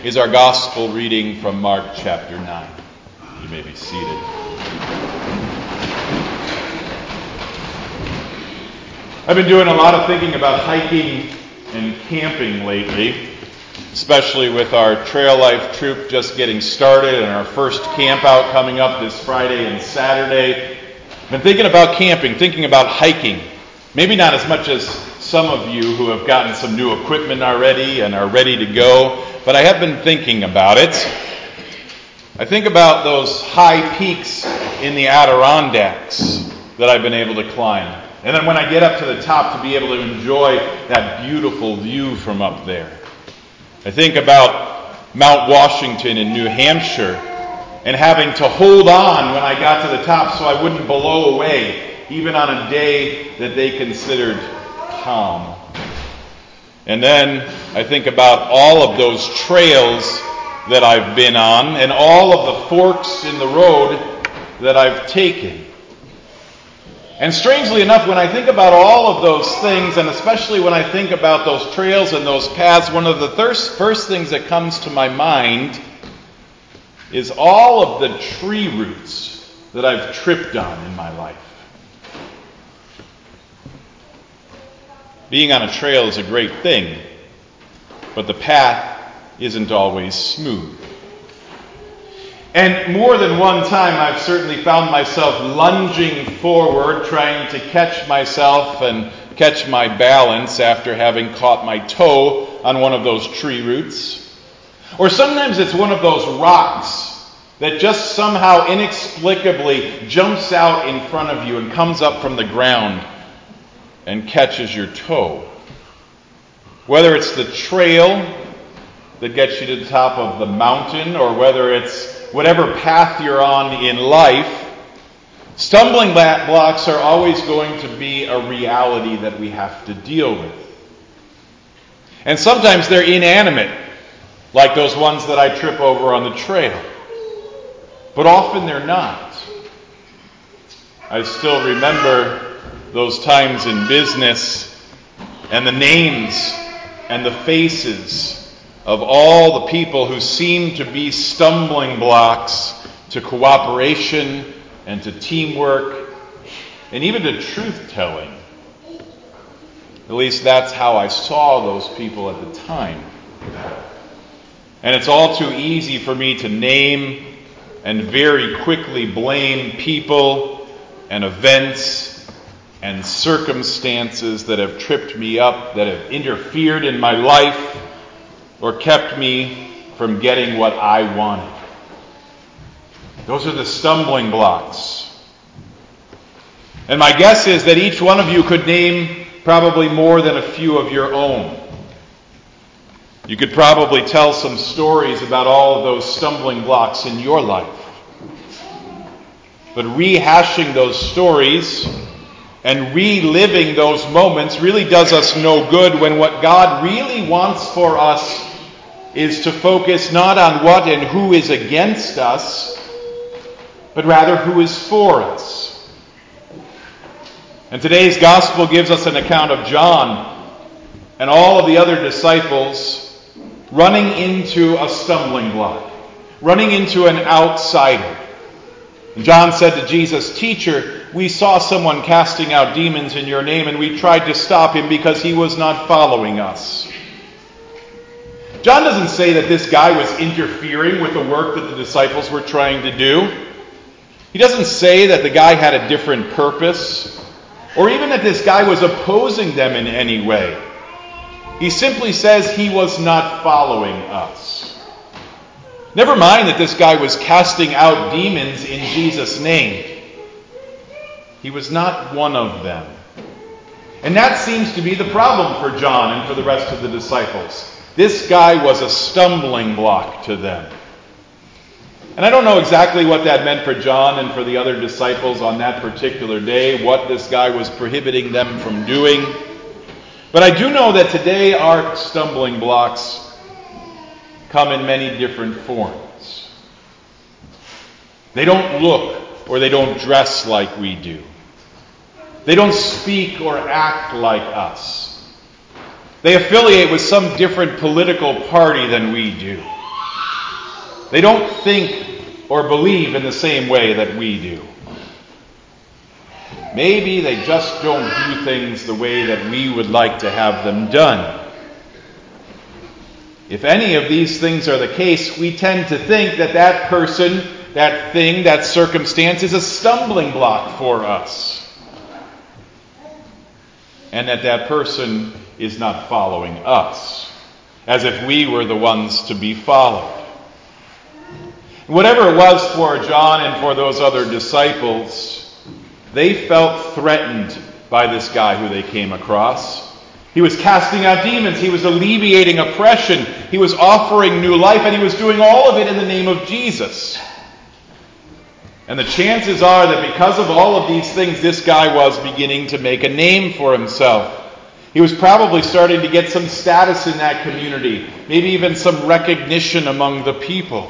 is our gospel reading from Mark chapter 9. You may be seated. I've been doing a lot of thinking about hiking and camping lately, especially with our Trail Life troop just getting started and our first camp out coming up this Friday and Saturday. I've been thinking about camping, thinking about hiking. Maybe not as much as some of you who have gotten some new equipment already and are ready to go, but I have been thinking about it. I think about those high peaks in the Adirondacks that I've been able to climb. And then when I get up to the top to be able to enjoy that beautiful view from up there. I think about Mount Washington in New Hampshire and having to hold on when I got to the top so I wouldn't blow away, even on a day that they considered calm. And then I think about all of those trails that I've been on and all of the forks in the road that I've taken. And strangely enough, when I think about all of those things, and especially when I think about those trails and those paths, one of the first things that comes to my mind is all of the tree roots that I've tripped on in my life. Being on a trail is a great thing, but the path isn't always smooth. And more than one time, I've certainly found myself lunging forward, trying to catch myself and catch my balance after having caught my toe on one of those tree roots. Or sometimes it's one of those rocks that just somehow inexplicably jumps out in front of you and comes up from the ground and catches your toe. Whether it's the trail that gets you to the top of the mountain, or whether it's whatever path you're on in life, stumbling blocks are always going to be a reality that we have to deal with. And sometimes they're inanimate, like those ones that I trip over on the trail. But often they're not. I still remember those times in business and the names and the faces of all the people who seem to be stumbling blocks to cooperation and to teamwork and even to truth-telling. At least that's how I saw those people at the time. And it's all too easy for me to name and very quickly blame people and events and circumstances that have tripped me up, that have interfered in my life, or kept me from getting what I wanted. Those are the stumbling blocks. And my guess is that each one of you could name probably more than a few of your own. You could probably tell some stories about all of those stumbling blocks in your life. But rehashing those stories and reliving those moments really does us no good when what God really wants for us is to focus not on what and who is against us, but rather who is for us. And today's gospel gives us an account of John and all of the other disciples running into a stumbling block, running into an outsider. And John said to Jesus, "Teacher, we saw someone casting out demons in your name, and we tried to stop him because he was not following us." John doesn't say that this guy was interfering with the work that the disciples were trying to do. He doesn't say that the guy had a different purpose, or even that this guy was opposing them in any way. He simply says he was not following us. Never mind that this guy was casting out demons in Jesus' name. He was not one of them. And that seems to be the problem for John and for the rest of the disciples. This guy was a stumbling block to them. And I don't know exactly what that meant for John and for the other disciples on that particular day, what this guy was prohibiting them from doing. But I do know that today our stumbling blocks come in many different forms. They don't look or they don't dress like we do. They don't speak or act like us. They affiliate with some different political party than we do. They don't think or believe in the same way that we do. Maybe they just don't do things the way that we would like to have them done. If any of these things are the case, we tend to think that that person, that thing, that circumstance is a stumbling block for us. And that that person is not following us, as if we were the ones to be followed. Whatever it was for John and for those other disciples, they felt threatened by this guy who they came across. He was casting out demons. He was alleviating oppression. He was offering new life, and he was doing all of it in the name of Jesus. And the chances are that because of all of these things, this guy was beginning to make a name for himself. He was probably starting to get some status in that community, maybe even some recognition among the people.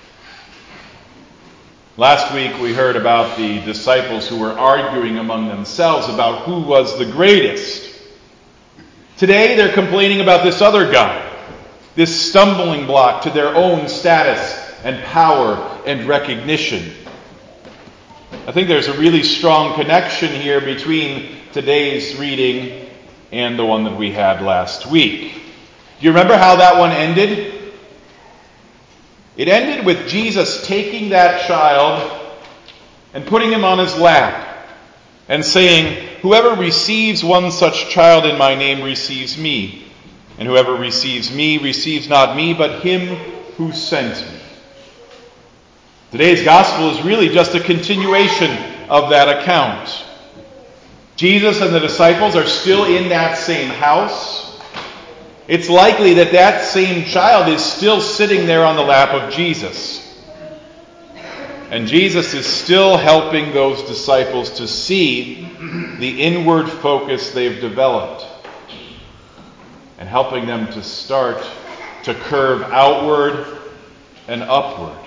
Last week we heard about the disciples who were arguing among themselves about who was the greatest. Today they're complaining about this other guy, this stumbling block to their own status and power and recognition. I think there's a really strong connection here between today's reading and the one that we had last week. Do you remember how that one ended? It ended with Jesus taking that child and putting him on his lap and saying, "Whoever receives one such child in my name receives me, and whoever receives me receives not me, but him who sent me." Today's gospel is really just a continuation of that account. Jesus and the disciples are still in that same house. It's likely that that same child is still sitting there on the lap of Jesus. And Jesus is still helping those disciples to see the inward focus they've developed and helping them to start to curve outward and upward.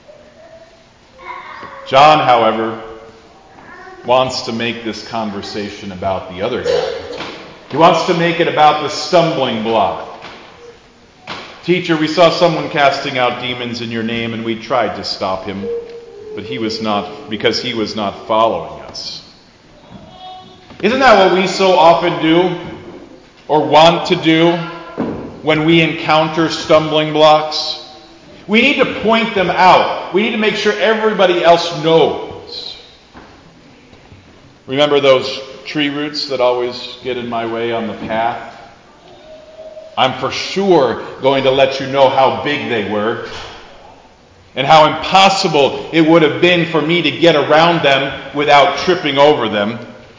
John, however, wants to make this conversation about the other guy. He wants to make it about the stumbling block. "Teacher, we saw someone casting out demons in your name, and we tried to stop him, but he was not, because he was not following us." Isn't that what we so often do, or want to do, when we encounter stumbling blocks? We need to point them out. We need to make sure everybody else knows. Remember those tree roots that always get in my way on the path? I'm for sure going to let you know how big they were and how impossible it would have been for me to get around them without tripping over them.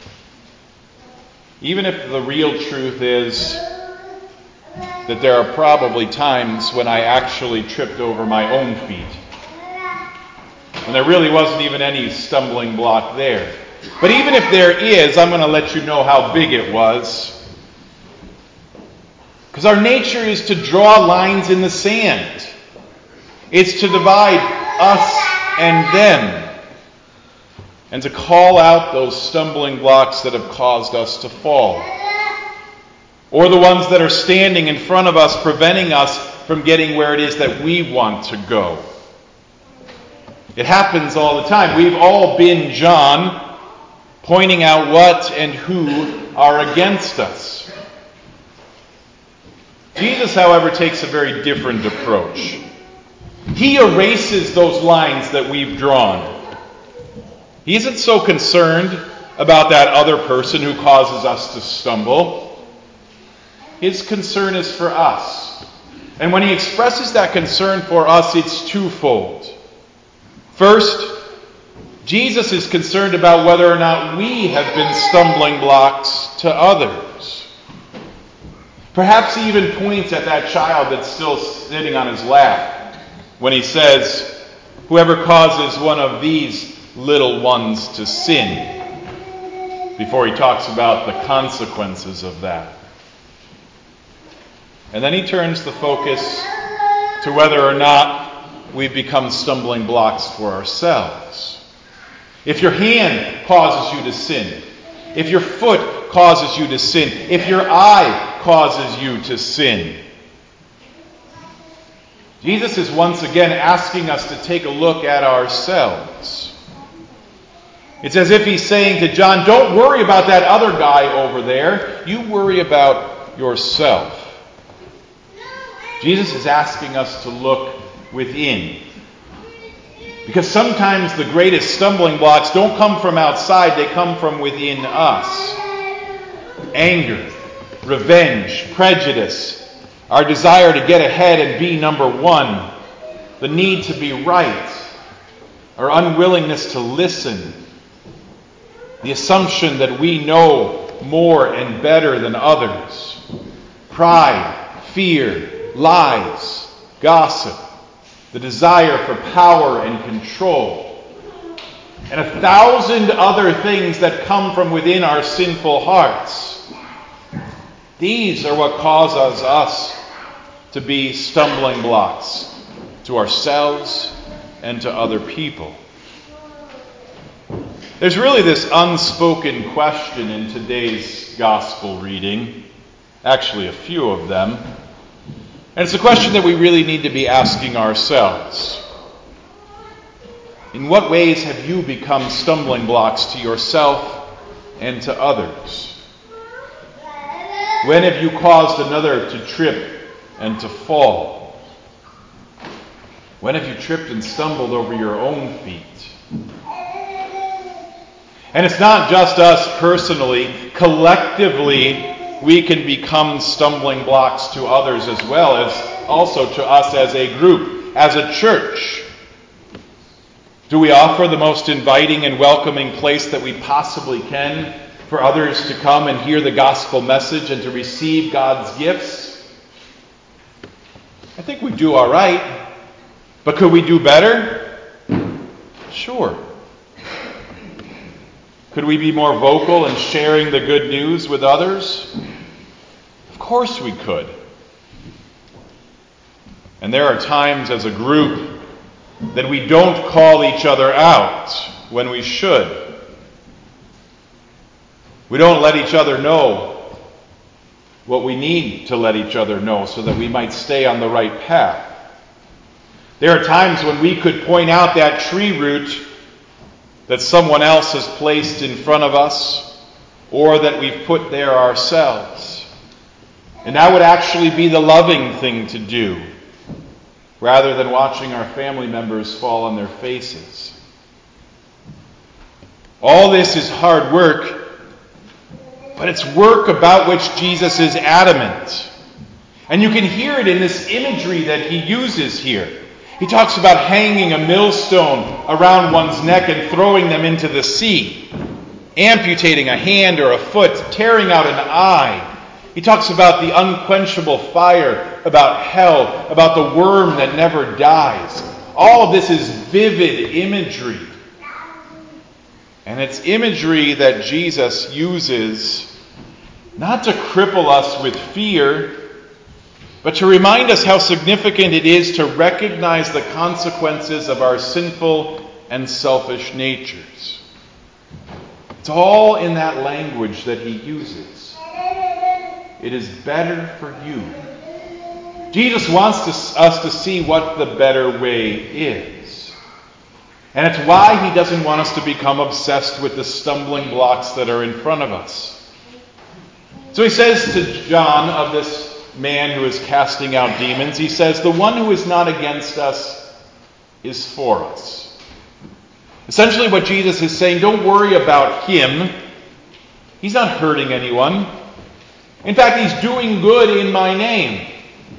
Even if the real truth is that there are probably times when I actually tripped over my own feet. And there really wasn't even any stumbling block there. But even if there is, I'm going to let you know how big it was. Because our nature is to draw lines in the sand. It's to divide us and them. And to call out those stumbling blocks that have caused us to fall. Or the ones that are standing in front of us, preventing us from getting where it is that we want to go. It happens all the time. We've all been John, pointing out what and who are against us. Jesus, however, takes a very different approach. He erases those lines that we've drawn. He isn't so concerned about that other person who causes us to stumble. His concern is for us. And when he expresses that concern for us, it's twofold. First, Jesus is concerned about whether or not we have been stumbling blocks to others. Perhaps he even points at that child that's still sitting on his lap when he says, "Whoever causes one of these little ones to sin," before he talks about the consequences of that. And then he turns the focus to whether or not we've become stumbling blocks for ourselves. If your hand causes you to sin, if your foot causes you to sin, if your eye causes you to sin, Jesus is once again asking us to take a look at ourselves. It's as if he's saying to John, don't worry about that other guy over there. You worry about yourself. Jesus is asking us to look within. Because sometimes the greatest stumbling blocks don't come from outside, they come from within us. Anger, revenge, prejudice, our desire to get ahead and be number one, the need to be right, our unwillingness to listen, the assumption that we know more and better than others, pride, fear, lies, gossip, the desire for power and control, and 1,000 other things that come from within our sinful hearts. These are what causes us to be stumbling blocks to ourselves and to other people. There's really this unspoken question in today's gospel reading, actually a few of them. And it's a question that we really need to be asking ourselves. In what ways have you become stumbling blocks to yourself and to others? When have you caused another to trip and to fall? When have you tripped and stumbled over your own feet? And it's not just us personally. Collectively, we can become stumbling blocks to others as well as also to us as a group, as a church. Do we offer the most inviting and welcoming place that we possibly can for others to come and hear the gospel message and to receive God's gifts? I think we do all right. But could we do better? Sure. Could we be more vocal in sharing the good news with others? Of course we could. And there are times as a group that we don't call each other out when we should. We don't let each other know what we need to let each other know so that we might stay on the right path. There are times when we could point out that tree root that someone else has placed in front of us or that we've put there ourselves. And that would actually be the loving thing to do rather than watching our family members fall on their faces. All this is hard work, but it's work about which Jesus is adamant. And you can hear it in this imagery that he uses here. He talks about hanging a millstone around one's neck and throwing them into the sea, amputating a hand or a foot, tearing out an eye. He talks about the unquenchable fire, about hell, about the worm that never dies. All of this is vivid imagery. And it's imagery that Jesus uses not to cripple us with fear, but to remind us how significant it is to recognize the consequences of our sinful and selfish natures. It's all in that language that he uses. It is better for you. Jesus wants us to see what the better way is. And it's why he doesn't want us to become obsessed with the stumbling blocks that are in front of us. So he says to John of this man who is casting out demons, he says, the one who is not against us is for us. Essentially what Jesus is saying, don't worry about him. He's not hurting anyone. In fact, he's doing good in my name.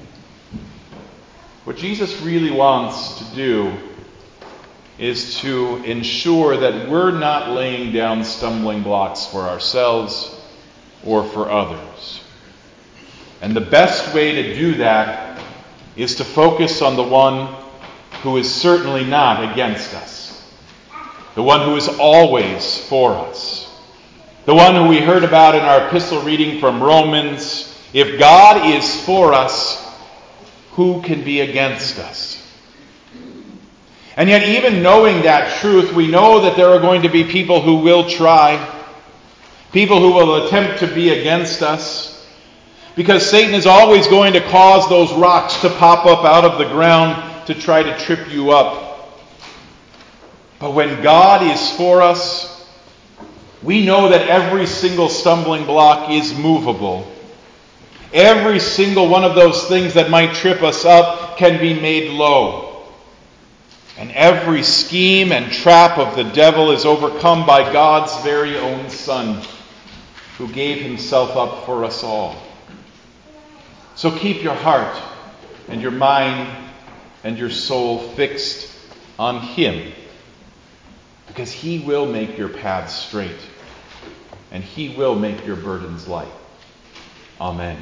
What Jesus really wants to do is to ensure that we're not laying down stumbling blocks for ourselves or for others. And the best way to do that is to focus on the one who is certainly not against us. The one who is always for us. The one who we heard about in our epistle reading from Romans. If God is for us, who can be against us? And yet, even knowing that truth, we know that there are going to be people who will try. People who will attempt to be against us. Because Satan is always going to cause those rocks to pop up out of the ground to try to trip you up. But when God is for us, we know that every single stumbling block is movable. Every single one of those things that might trip us up can be made low. And every scheme and trap of the devil is overcome by God's very own Son, who gave himself up for us all. So keep your heart and your mind and your soul fixed on him, because he will make your paths straight, and he will make your burdens light. Amen.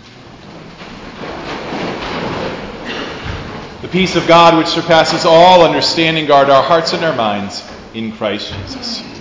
The peace of God, which surpasses all understanding, guard our hearts and our minds in Christ Jesus.